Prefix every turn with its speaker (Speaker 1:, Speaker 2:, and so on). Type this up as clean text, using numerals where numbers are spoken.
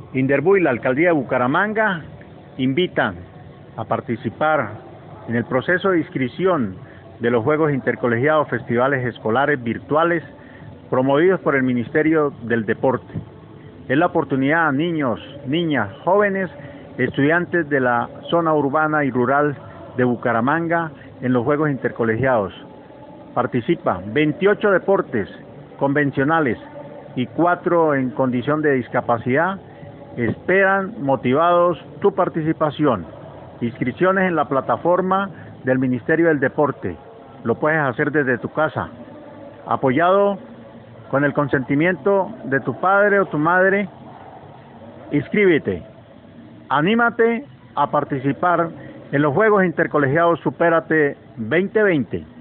Speaker 1: Inderbu y la Alcaldía de Bucaramanga invitan a participar en el proceso de inscripción de los Juegos Intercolegiados Festivales Escolares Virtuales promovidos por el Ministerio del Deporte. Es la oportunidad a niños, niñas, jóvenes, estudiantes de la zona urbana y rural de Bucaramanga en los Juegos Intercolegiados. Participa 28 deportes convencionales y 4 en condición de discapacidad. Esperan motivados tu participación. Inscripciones en la plataforma del Ministerio del Deporte. Lo puedes hacer desde tu casa, apoyado con el consentimiento de tu padre o tu madre. Inscríbete, anímate a participar en los Juegos Intercolegiados Supérate 2020.